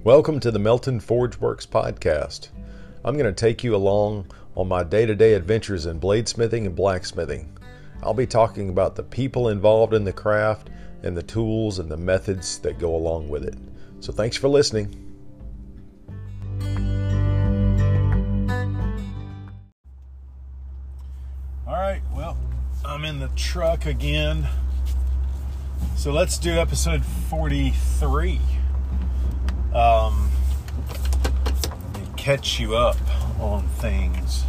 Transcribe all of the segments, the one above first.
Welcome to the Melton Forge Works podcast. I'm going to take you along on my day-to-day adventures in bladesmithing and blacksmithing. I'll be talking about the people involved in the craft and the tools and the methods that go along with it. So thanks for listening. All right, well, I'm in the truck again. So let's do episode 43. Let me catch you up on things.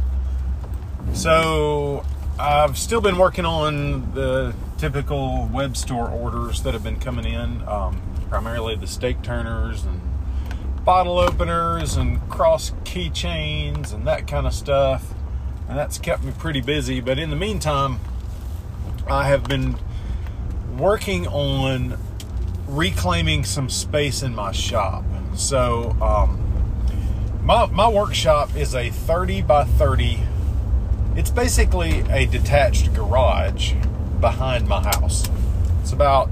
So I've still been working on the typical web store orders that have been coming in, primarily the stake turners and bottle openers and cross keychains and that kind of stuff. And that's kept me pretty busy. But in the meantime, I have been working on reclaiming some space in my shop. So my workshop is a 30 by 30. It's basically a detached garage behind my house. It's about,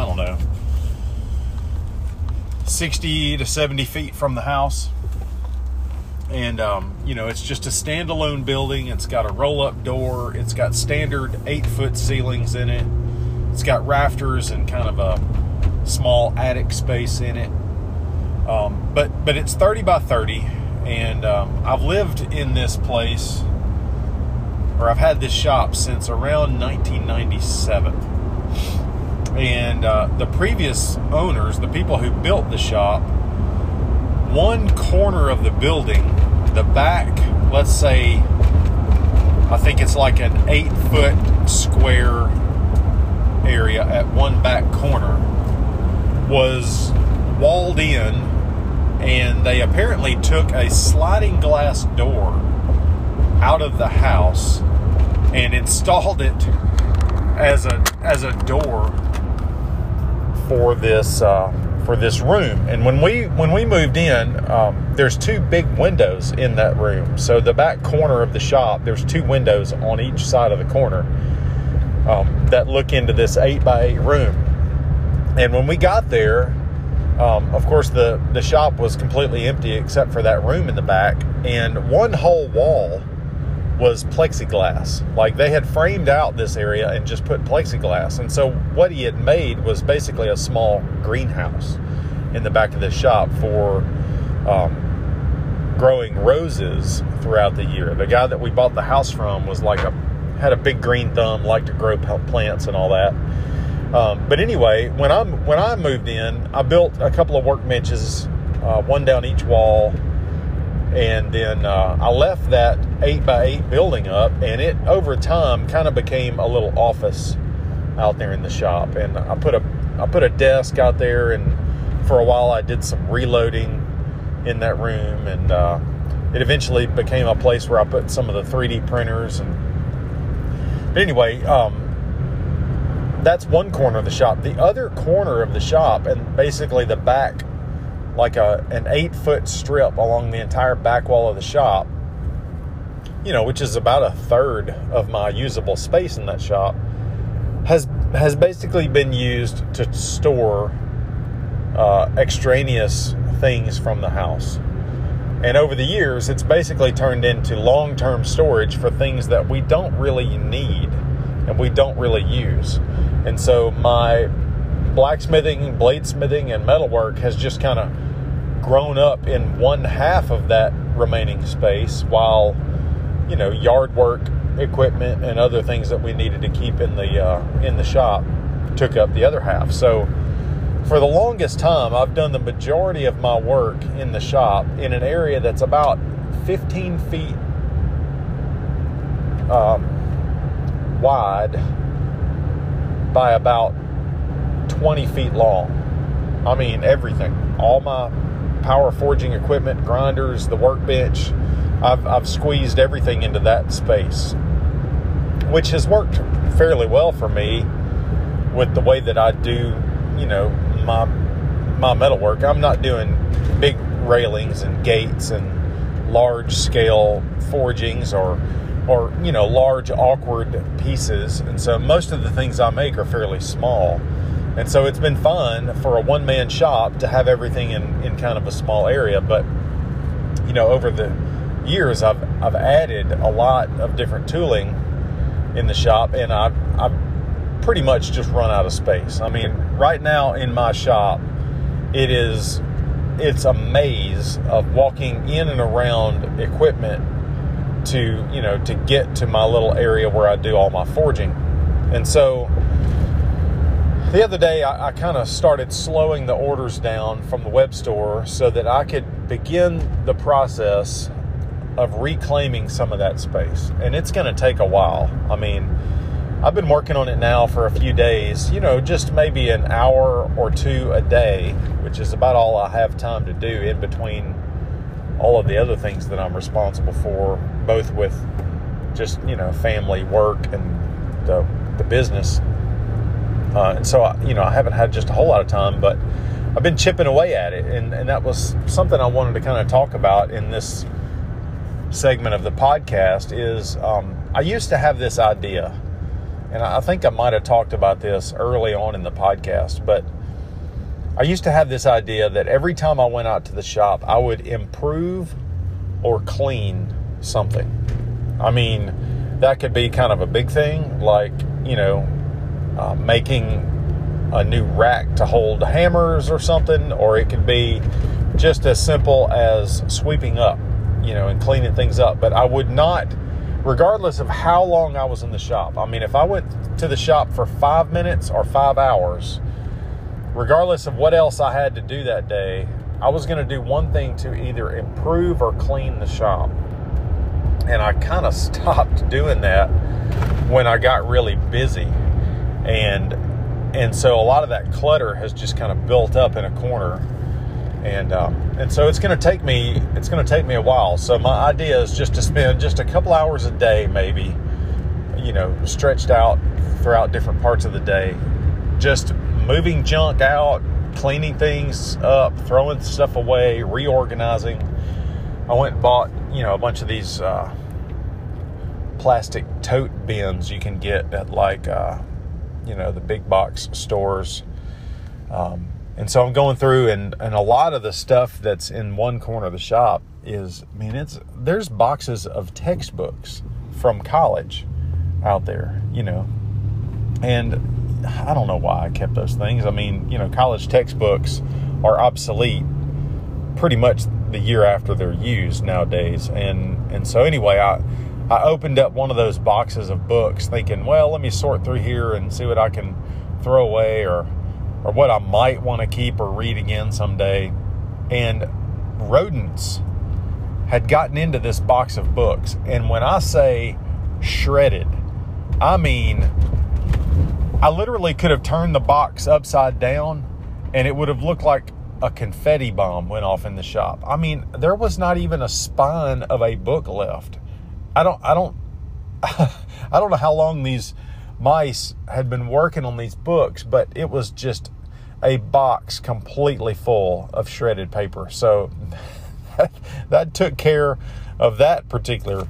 60 to 70 feet from the house. And, it's just a standalone building. It's got a roll-up door. It's got standard 8-foot ceilings in it. It's got rafters and kind of a small attic space in it. But it's 30 by 30. And I've lived in this place, or I've had this shop since around 1997. And the previous owners, the people who built the shop, one corner of the building, the back, let's say, I think it's like an 8-foot square area at one back corner, was walled in, and they apparently took a sliding glass door out of the house and installed it as a door for this room. And when we moved in, there's two big windows in that room. So the back corner of the shop, there's two windows on each side of the corner that look into this 8 by 8 room. And when we got there, of course the shop was completely empty except for that room in the back, and one whole wall was plexiglass. Like, they had framed out this area and just put plexiglass. And so what he had made was basically a small greenhouse in the back of the shop for growing roses throughout the year. The guy that we bought the house from was had a big green thumb, liked to grow plants and all that. But anyway, when I moved in, I built a couple of workbenches, one down each wall. And then I left that 8 by 8 building up, and it over time kind of became a little office out there in the shop. And I put a desk out there, and for a while I did some reloading in that room, and it eventually became a place where I put some of the 3D printers. But anyway, that's one corner of the shop. The other corner of the shop, and basically the back, like an 8-foot strip along the entire back wall of the shop, which is about a third of my usable space in that shop, has basically been used to store extraneous things from the house. And over the years, it's basically turned into long-term storage for things that we don't really need and we don't really use. And so my blacksmithing, bladesmithing, and metalwork has just kind of grown up in one half of that remaining space, while yard work equipment and other things that we needed to keep in the shop took up the other half. So for the longest time, I've done the majority of my work in the shop in an area that's about 15 feet wide by about 20 feet long. I mean, everything, all my power forging equipment, grinders, the workbench, I've squeezed everything into that space, which has worked fairly well for me with the way that I do, my metalwork. I'm not doing big railings and gates and large scale forgings or large awkward pieces, and so most of the things I make are fairly small. And so it's been fun for a one-man shop to have everything in kind of a small area. But, over the years, I've added a lot of different tooling in the shop, and I've pretty much just run out of space. I mean, right now in my shop, it's a maze of walking in and around equipment to get to my little area where I do all my forging. And so the other day, I kind of started slowing the orders down from the web store so that I could begin the process of reclaiming some of that space. And it's going to take a while. I mean, I've been working on it now for a few days, just maybe an hour or two a day, which is about all I have time to do in between all of the other things that I'm responsible for, both with just, family, work, and the business. And so, I haven't had just a whole lot of time, but I've been chipping away at it. And that was something I wanted to kind of talk about in this segment of the podcast is I used to have this idea, and I think I might have talked about this early on in the podcast, but I used to have this idea that every time I went out to the shop, I would improve or clean something. I mean, that could be kind of a big thing, like, making a new rack to hold hammers or something, or it could be just as simple as sweeping up, and cleaning things up. But I would not, regardless of how long I was in the shop. I mean, if I went to the shop for 5 minutes or 5 hours, regardless of what else I had to do that day, I was going to do one thing to either improve or clean the shop. And I kind of stopped doing that when I got really busy. And so a lot of that clutter has just kind of built up in a corner. And so it's going to take me a while. So my idea is just to spend just a couple hours a day, maybe, stretched out throughout different parts of the day, just moving junk out, cleaning things up, throwing stuff away, reorganizing. I went and bought, a bunch of these plastic tote bins you can get at the big box stores. And so I'm going through and a lot of the stuff that's in one corner of the shop there's boxes of textbooks from college out there, and I don't know why I kept those things. I mean, college textbooks are obsolete pretty much the year after they're used nowadays. And so anyway, I opened up one of those boxes of books thinking, well, let me sort through here and see what I can throw away or what I might want to keep or read again someday. And rodents had gotten into this box of books. And when I say shredded, I mean, I literally could have turned the box upside down and it would have looked like a confetti bomb went off in the shop. I mean, there was not even a spine of a book left. I don't know how long these mice had been working on these books, but it was just a box completely full of shredded paper. So that took care of that particular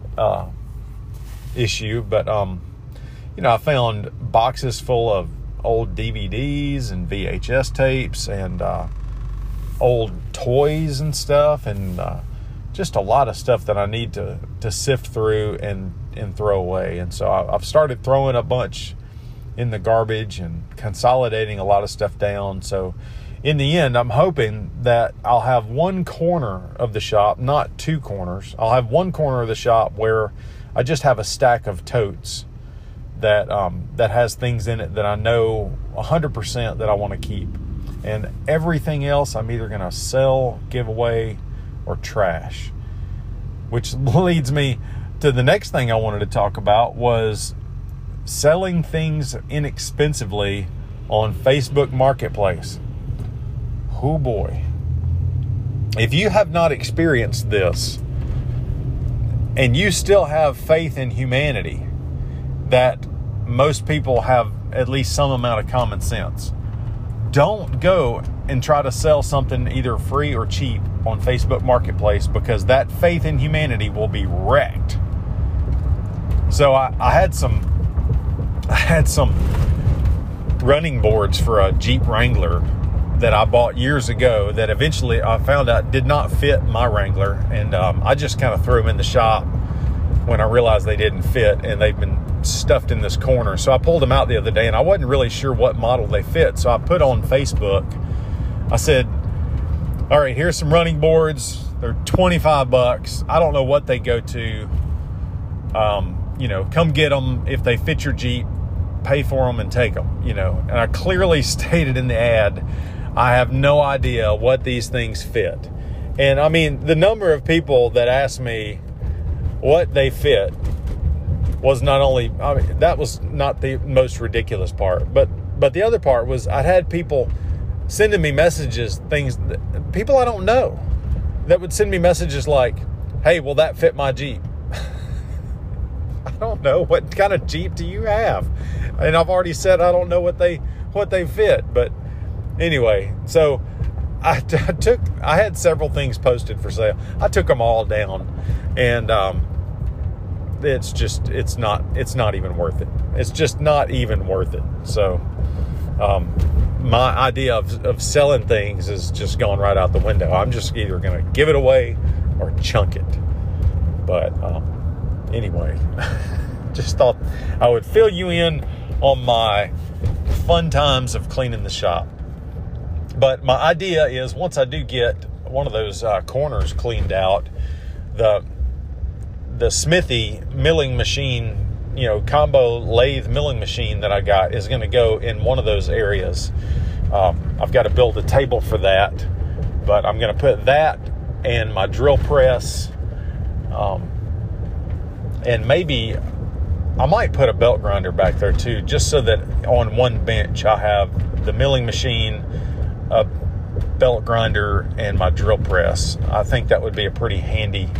issue. But I found boxes full of old DVDs and VHS tapes and old toys and stuff, and just a lot of stuff that I need to sift through and throw away. And so I've started throwing a bunch in the garbage and consolidating a lot of stuff down. So in the end, I'm hoping that I'll have one corner of the shop, not two corners. I'll have one corner of the shop where I just have a stack of totes that has things in it that I know 100% that I want to keep. And everything else I'm either going to sell, give away, or trash. Which leads me to the next thing I wanted to talk about, was selling things inexpensively on Facebook Marketplace. Oh boy. If you have not experienced this and you still have faith in humanity, that most people have at least some amount of common sense, don't go and try to sell something either free or cheap on Facebook Marketplace, because that faith in humanity will be wrecked. So I had some running boards for a Jeep Wrangler that I bought years ago that eventually I found out did not fit my Wrangler. And I just kind of threw them in the shop when I realized they didn't fit, and they've been stuffed in this corner. So I pulled them out the other day, and I wasn't really sure what model they fit. So I put on Facebook, I said, all right, here's some running boards. They're $25. I don't know what they go to. Come get them. If they fit your Jeep, pay for them and take them, And I clearly stated in the ad, I have no idea what these things fit. And I mean, the number of people that asked me what they fit was not only, that was not the most ridiculous part, but the other part was I'd had people sending me messages, people I don't know, that would send me messages like, hey, will that fit my Jeep? I don't know. What kind of Jeep do you have? And I've already said I don't know what they fit. But anyway, so I had several things posted for sale. I took them all down, and it's not even worth it. It's just not even worth it. So my idea of selling things is just gone right out the window. I'm just either going to give it away or chunk it. But anyway, just thought I would fill you in on my fun times of cleaning the shop. But my idea is, once I do get one of those corners cleaned out, the Smithy milling machine, combo lathe milling machine that I got is going to go in one of those areas. I've got to build a table for that, but I'm going to put that and my drill press, and maybe I might put a belt grinder back there too, just so that on one bench I have the milling machine, a belt grinder, and my drill press. I think that would be a pretty handy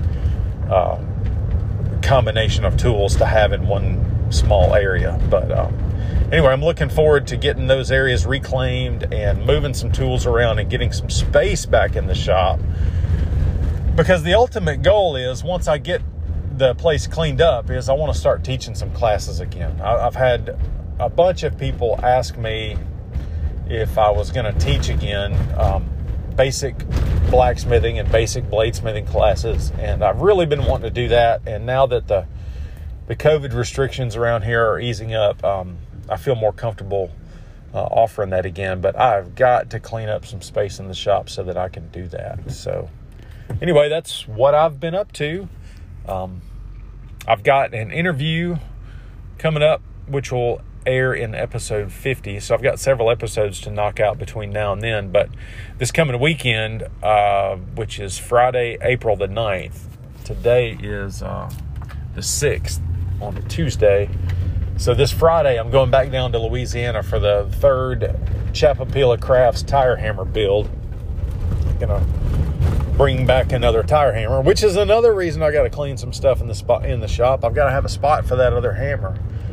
combination of tools to have in one small area. But anyway, I'm looking forward to getting those areas reclaimed and moving some tools around and getting some space back in the shop, because the ultimate goal is, once I get the place cleaned up, is I want to start teaching some classes again. I've had a bunch of people ask me if I was going to teach again basic blacksmithing and basic bladesmithing classes, and I've really been wanting to do that. And now that the COVID restrictions around here are easing up, I feel more comfortable offering that again. But I've got to clean up some space in the shop so that I can do that. So anyway, that's what I've been up to. I've got an interview coming up, which will air in episode 50. So I've got several episodes to knock out between now and then. But this coming weekend, which is Friday, April the 9th, today is the 6th, on a Tuesday. So this Friday, I'm going back down to Louisiana for the third Chapapilla Crafts tire hammer build. I'm going to bring back another tire hammer, which is another reason I got to clean some stuff in the shop. I've got to have a spot for that other hammer.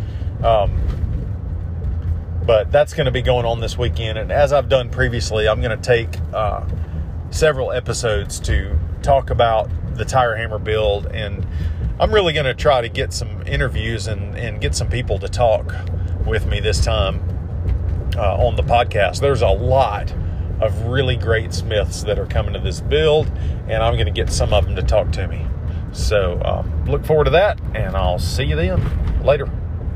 But that's going to be going on this weekend. And as I've done previously, I'm going to take several episodes to talk about the tire hammer build. And I'm really going to try to get some interviews and get some people to talk with me this time on the podcast. There's a lot of really great smiths that are coming to this build, and I'm going to get some of them to talk to me. So look forward to that, and I'll see you then. Later.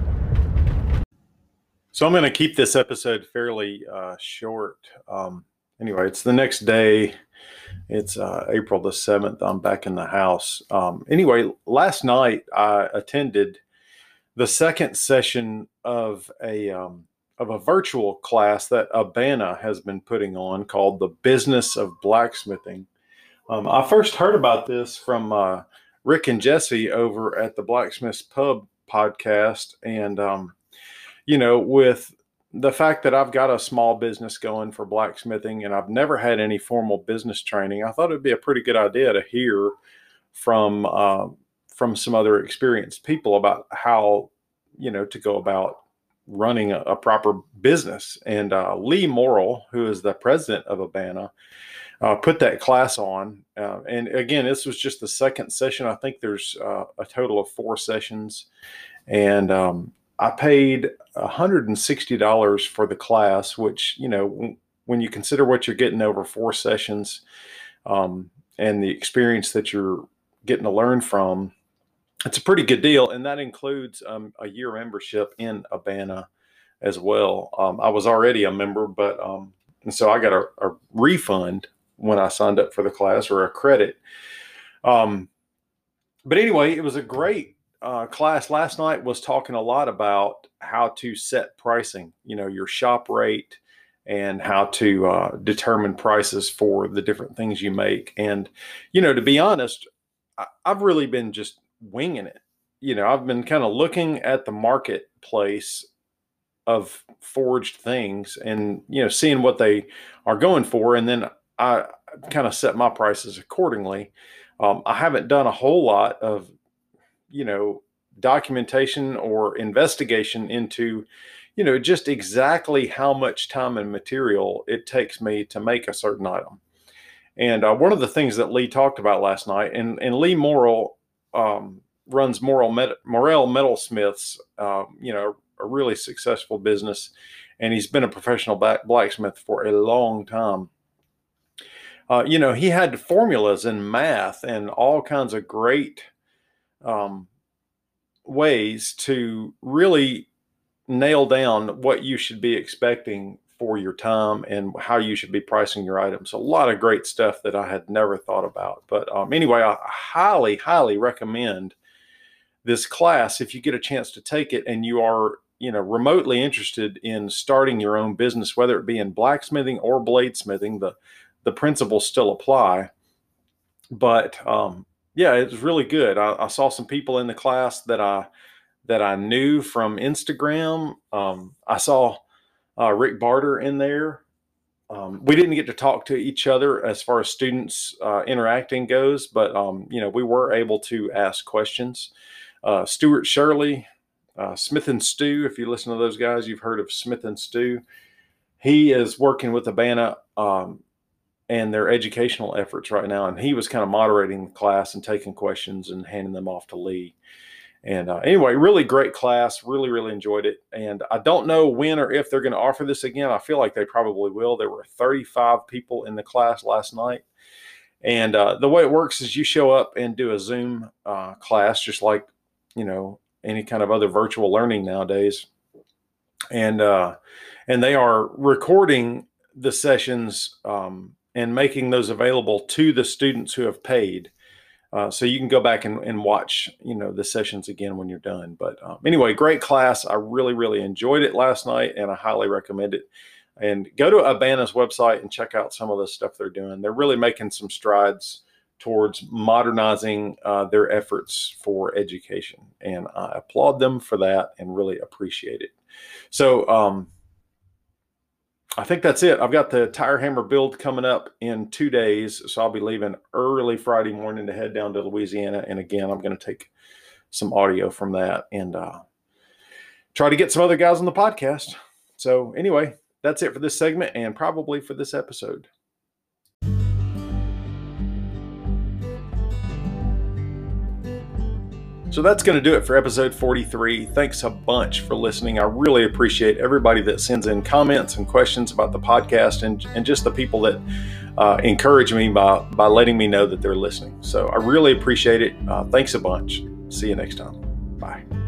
So I'm going to keep this episode fairly short. Anyway, it's the next day. It's April the 7th. I'm back in the house. Anyway, last night I attended the second session of a virtual class that Abana has been putting on, called The Business of Blacksmithing. I first heard about this from Rick and Jesse over at the Blacksmith's Pub podcast. And, with the fact that I've got a small business going for blacksmithing and I've never had any formal business training, I thought it'd be a pretty good idea to hear from some other experienced people about how, to go about running a proper business. And Lee Morrill, who is the president of Abana, put that class on. And again, this was just the second session. I think there's a total of 4 sessions. And I paid $160 for the class, which, when you consider what you're getting over 4 sessions, and the experience that you're getting to learn from, it's a pretty good deal. And that includes a year membership in Abana as well. I was already a member, but and so I got a refund when I signed up for the class, or a credit. But anyway, it was a great class. Last night was talking a lot about how to set pricing, your shop rate, and how to determine prices for the different things you make. And, to be honest, I've really been just winging it. I've been kind of looking at the marketplace of forged things and, seeing what they are going for. And then I kind of set my prices accordingly. I haven't done a whole lot of, documentation or investigation into, just exactly how much time and material it takes me to make a certain item. And one of the things that Lee talked about last night, and Lee Morrill runs Morrell Metalsmiths, a really successful business, and he's been a professional blacksmith for a long time. He had formulas and math and all kinds of great ways to really nail down what you should be expecting for your time and how you should be pricing your items. A lot of great stuff that I had never thought about. But anyway, I highly, highly recommend this class if you get a chance to take it and you are, remotely interested in starting your own business, whether it be in blacksmithing or bladesmithing. The principles still apply. But yeah, it was really good. I saw some people in the class that I knew from Instagram. I saw Rick Barter in there. We didn't get to talk to each other as far as students interacting goes, but we were able to ask questions. Stuart Shirley, Smith and Stew. If you listen to those guys, you've heard of Smith and Stew. He is working with Abana and their educational efforts right now, and he was kind of moderating the class and taking questions and handing them off to Lee. And anyway, really great class. Really, really enjoyed it. And I don't know when or if they're going to offer this again. I feel like they probably will. There were 35 people in the class last night. And the way it works is you show up and do a Zoom class, just like, any kind of other virtual learning nowadays. And they are recording the sessions and making those available to the students who have paid. So you can go back and watch, the sessions again when you're done. But anyway, great class. I really, really enjoyed it last night, and I highly recommend it. And go to Abana's website and check out some of the stuff they're doing. They're really making some strides towards modernizing their efforts for education. And I applaud them for that and really appreciate it. So I think that's it. I've got the tire hammer build coming up in 2 days. So I'll be leaving early Friday morning to head down to Louisiana. And again, I'm going to take some audio from that and try to get some other guys on the podcast. So anyway, that's it for this segment and probably for this episode. So that's going to do it for episode 43. Thanks a bunch for listening. I really appreciate everybody that sends in comments and questions about the podcast and just the people that encourage me by letting me know that they're listening. So I really appreciate it. Thanks a bunch. See you next time. Bye.